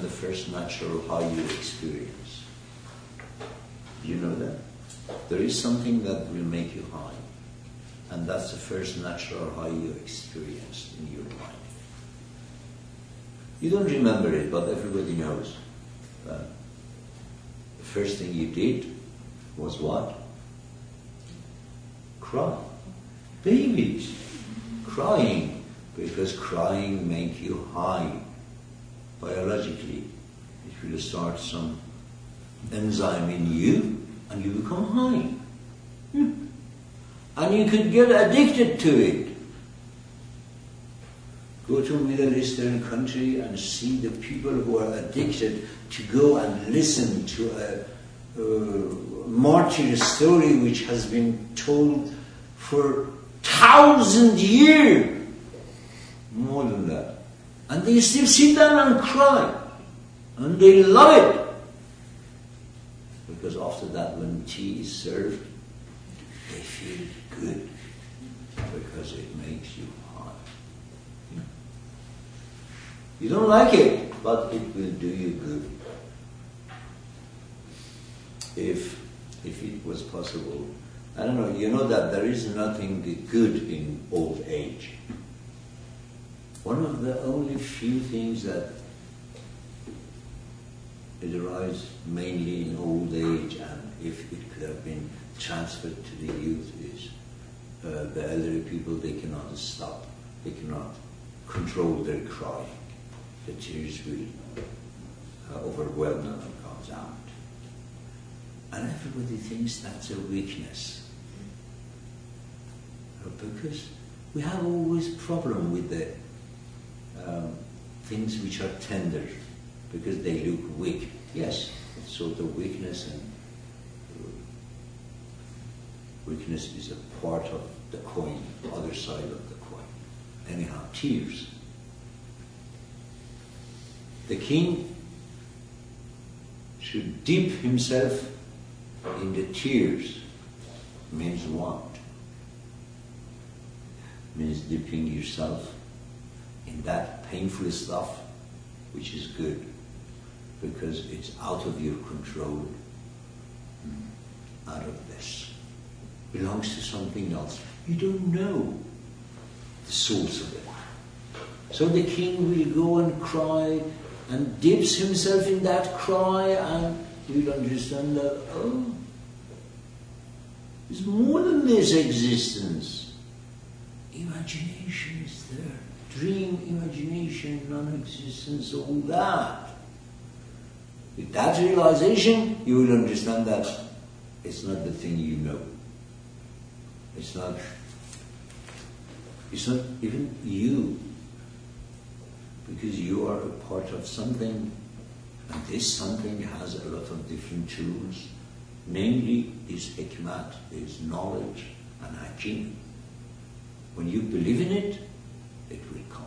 the first natural high you experience. Do you know that? There is something that will make you high. And that's the first natural high you experienced in your mind. You don't remember it, but everybody knows. The first thing you did was what? Cry. Babies crying, because crying makes you high. Biologically, it will start some enzyme in you and you become high. And you could get addicted to it. Go to a Middle Eastern country and see the people who are addicted to go and listen to a martyr story which has been told for 1,000 years, more than that. And they still sit down and cry. And they love it. Because after that, when tea is served, they feel good. Because it makes you high. You don't like it, but it will do you good. If it was possible. I don't know, you know that there is nothing good in old age. One of the only few things that it arises mainly in old age, and if it could have been transferred to the youth, is the elderly people, they cannot stop. They cannot control their crying. The tears will overwhelm them and comes out. And everybody thinks that's a weakness. Because we have always problem with the things which are tender, because they look weak. Yes, it's sort of weakness, and weakness is a part of the coin, the other side of the coin. Anyhow, tears. The king should dip himself in the tears. Means what? Means dipping yourself in that painful stuff which is good, because it's out of your control, out of this. Belongs to something else. You don't know the source of it. So the king will go and cry and dips himself in that cry, and you'll understand that, oh, there's more than this existence. Imagination is there. Dream, imagination, non-existence, all that. With that realization, you will understand that it's not the thing you know. It's not even you. Because you are a part of something, and this something has a lot of different tools. Namely, is hikmat, is knowledge and hakim. When you believe in it, it will come.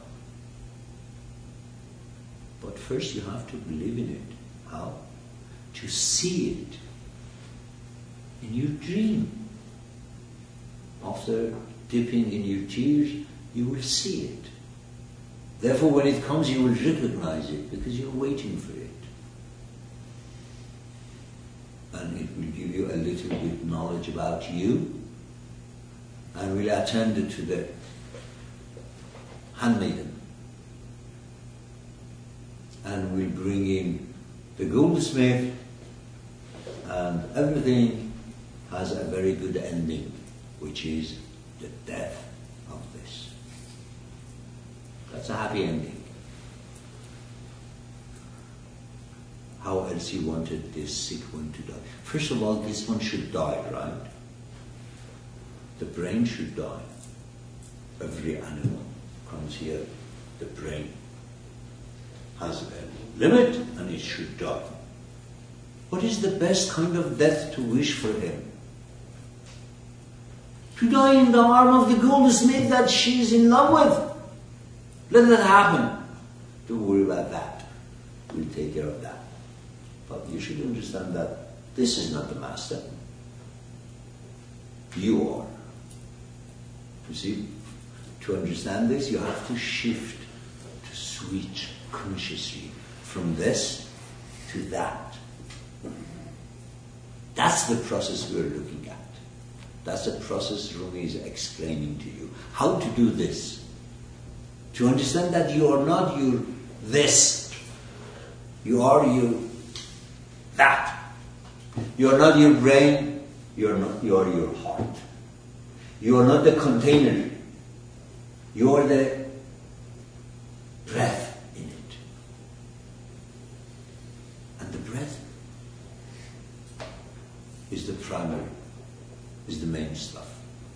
But first you have to believe in it. How? To see it in your dream. After dipping in your tears, you will see it. Therefore, when it comes, you will recognize it, because you're waiting for it. And it will give you a little bit knowledge about you, and will attend to the handmaiden, and will bring in the goldsmith, and everything has a very good ending, which is the death of this. That's a happy ending. How else he wanted this sick one to die? First of all, this one should die, right? The brain should die. Every animal comes here, the brain has a limit and it should die. What is the best kind of death to wish for him? To die in the arm of the goldsmith that she is in love with. Let that happen. Don't worry about that. We'll take care of that. But you should understand that this is not the master. You are. You see, to understand this, you have to shift, to switch consciously from this to that. That's the process we're looking at. That's the process Rumi is explaining to you. How to do this. To understand that you are not your this. You are your that. You are not your brain. You are your heart. You are not the container. You are the breath in it. And the breath is the primary, is the main stuff.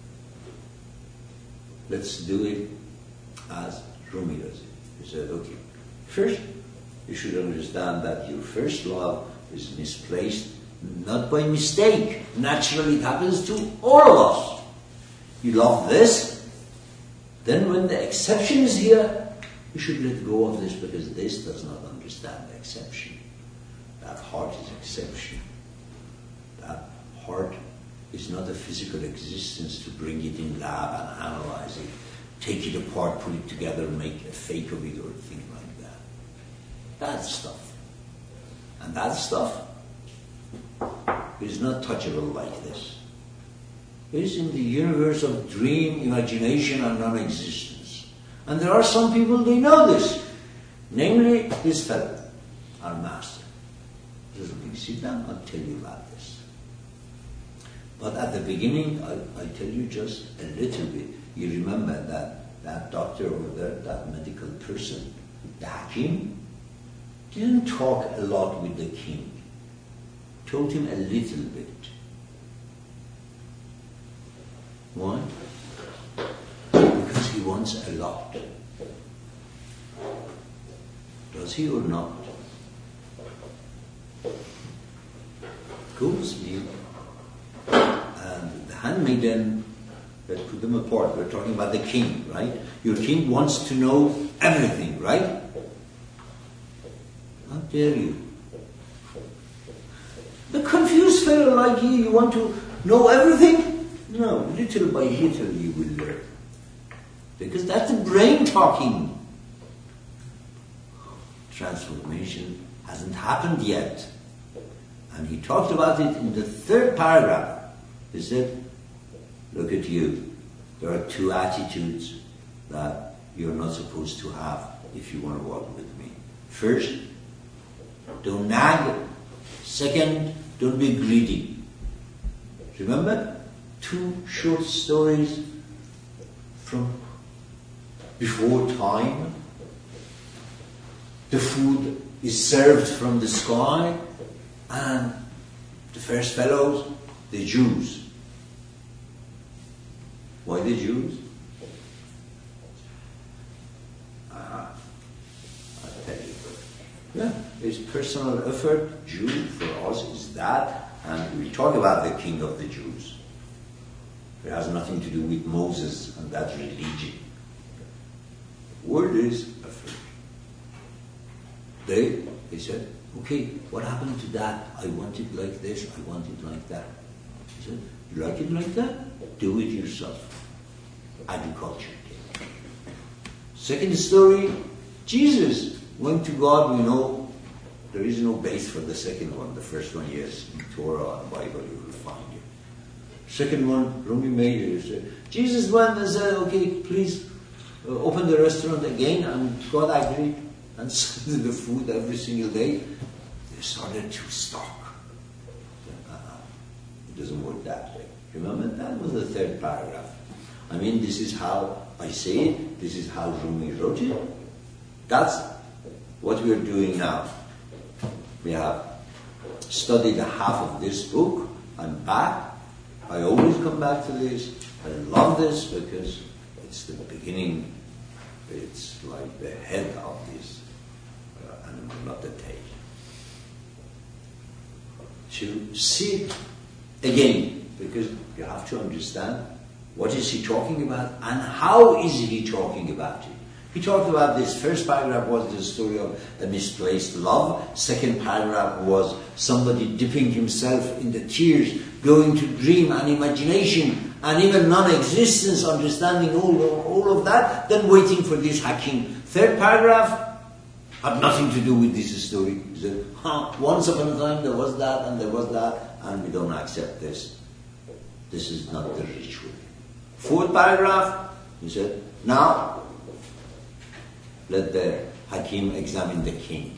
Let's do it as Rumi does it. He said, okay, first you should understand that your first love is misplaced, not by mistake. Naturally it happens to all of us. You love this, then when the exception is here, you should let go of this because this does not understand the exception. That heart is exception. That heart is not a physical existence to bring it in lab and analyze it, take it apart, put it together, make a fake of it or things like that. That's stuff. And that stuff is not touchable like this. It is in the universe of dream, imagination and non-existence. And there are some people, they know this. Namely, this fellow, our master. He says, okay, sit down, I'll tell you about this. But at the beginning, I tell you just a little bit. You remember that doctor over there, that medical person, the Hakim, didn't talk a lot with the king. Told him a little bit. Why? Because he wants a lot. Does he or not? Goes me. And the handmaiden, let's put them apart. We're talking about the king, right? Your king wants to know everything, right? How dare you? The confused fellow like you want to know everything? No, little by little you will learn. Because that's the brain talking. Transformation hasn't happened yet. And he talked about it in the 3rd paragraph. He said, look at you. There are 2 attitudes that you're not supposed to have if you want to walk with me. First, don't nag. Second, don't be greedy. Remember? 2 short stories from before time. The food is served from the sky, and the first fellows, the Jews. Why the Jews? I'll tell you. Yeah, it's personal effort. Jew for us is that, and we talk about the king of the Jews. It has nothing to do with Moses and that religion. The word is effort. They said, okay, what happened to that? I want it like this, I want it like that. He said, you like it like that? Do it yourself. Agriculture. Second story, Jesus went to God. We know there is no base for the second one. The first one, yes, in Torah and Bible you will find it. Second one, Rumi made it. Said, Jesus went and said, okay, please open the restaurant again, and God agreed and sent the food every single day. They started to stock. It doesn't work that way. Remember, that was the 3rd paragraph. I mean, this is how I say it. This is how Rumi wrote it. That's what we are doing now. We have studied half of this book. I'm back. I always come back to this. I love this because it's the beginning. It's like the head of this animal, not the tail. To see it again, because you have to understand what is he talking about and how is he talking about it. He talked about this. First paragraph was the story of a misplaced love. Second paragraph was somebody dipping himself in the tears, going to dream and imagination and even non-existence, understanding all of that, then waiting for this Hakim. Third paragraph, had nothing to do with this story. He said, once upon a time there was that and there was that, and we don't accept this. This is not the ritual. Fourth paragraph, he said, now let the Hakim examine the king.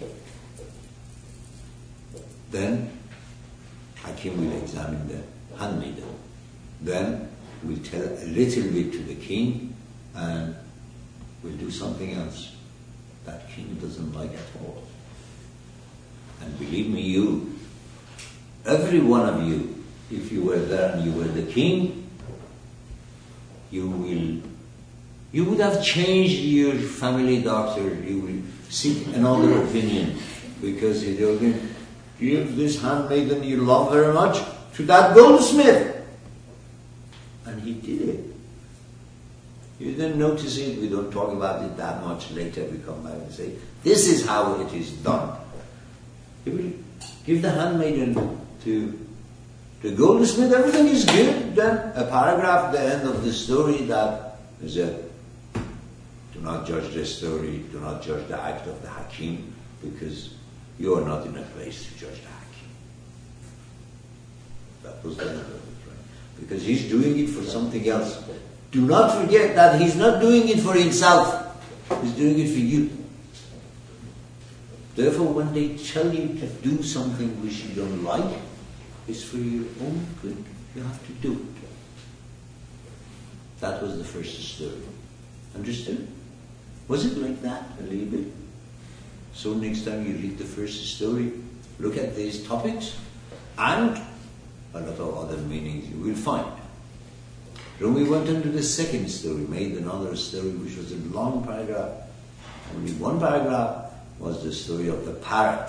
Then Hakim will examine the handmaiden. Then we'll tell a little bit to the king, and we'll do something else that king doesn't like at all. And believe me, every one of you, if you were there and you were the king, you would have changed your family doctor. You will seek another opinion, because you're going to give this handmaiden you love very much to that goldsmith. And he did it. You didn't notice it. We don't talk about it that much. Later we come back and say, this is how it is done. He will give the handmaiden to the goldsmith. Everything is good. Then a paragraph at the end of the story that is do not judge the story, do not judge the act of the Hakim, because you are not in a place to judge the Hakim. That was the end of it, right? Because he's doing it for something else. Do not forget that he's not doing it for himself. He's doing it for you. Therefore, when they tell you to do something which you don't like, it's for your own good. You have to do it. That was the first story. Understood? Was it like that a little bit? So next time you read the first story, look at these topics and a lot of other meanings you will find. Then we went into the second story, made another story which was a long paragraph. Only one paragraph was the story of the parrot.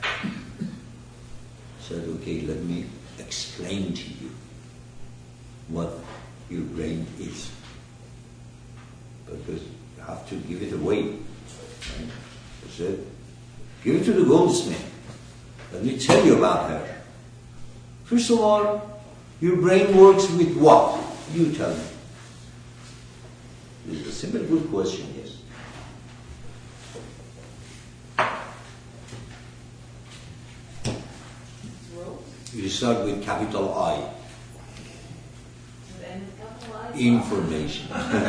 Said, okay, let me explain to you what your brain is. Because you have to give it away. Right? I said, give it to the goldsmith. Let me tell you about her. First of all, your brain works with what? You tell me. This is a simple, good question, yes. You start with capital I. Information.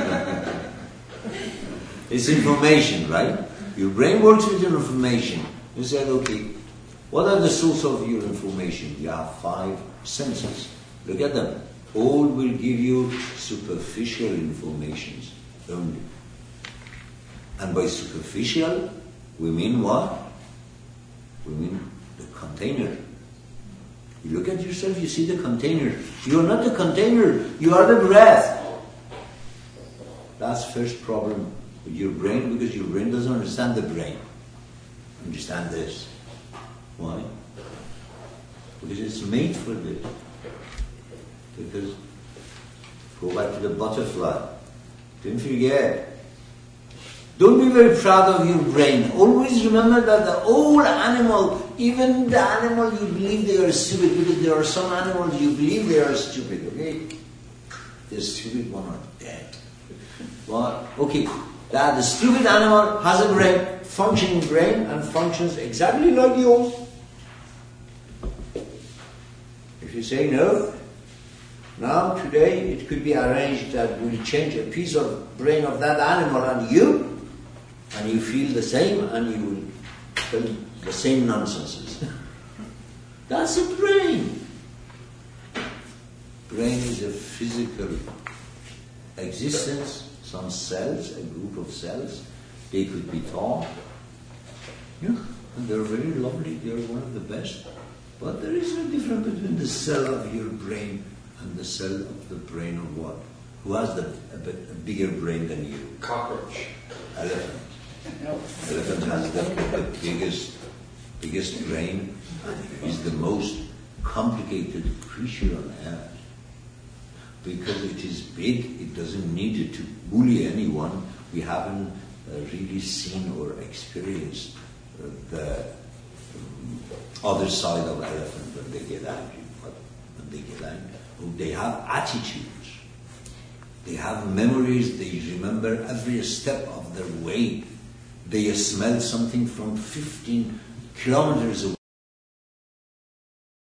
It's information, right? Your brain works with your information. You said, okay, what are the source of your information? You have 5 senses. Look at them. All will give you superficial informations only. And by superficial, we mean what? We mean the container. You look at yourself, you see the container. You are not the container, you are the breath. That's the first problem with your brain, because your brain doesn't understand the brain. Understand this. Why? Because it's made for this. Because, go back to the butterfly. Don't forget. Don't be very proud of your brain. Always remember that the whole animal, even the animal you believe they are stupid, because there are some animals you believe they are stupid, okay? The stupid one are dead. Well, okay, that the stupid animal has a brain, functioning brain, and functions exactly like yours. If you say no, now today it could be arranged that we'll change a piece of brain of that animal and you feel the same, and you will tell the same nonsenses. That's a brain. Brain is a physical existence. Some cells, a group of cells, they could be taught. Yeah, and they're very lovely. They're one of the best. But there is no difference between the cell of your brain and the cell of the brain of what? Who has a bigger brain than you? Cockroach. Elephant. Elephant has the biggest brain. Is the most complicated creature on earth. Because it is big, it doesn't need it to bully anyone. We haven't really seen or experienced the other side of elephant when they get angry. But when they get angry, they have attitudes. They have memories. They remember every step of their way. they smelled something from 15 kilometers away.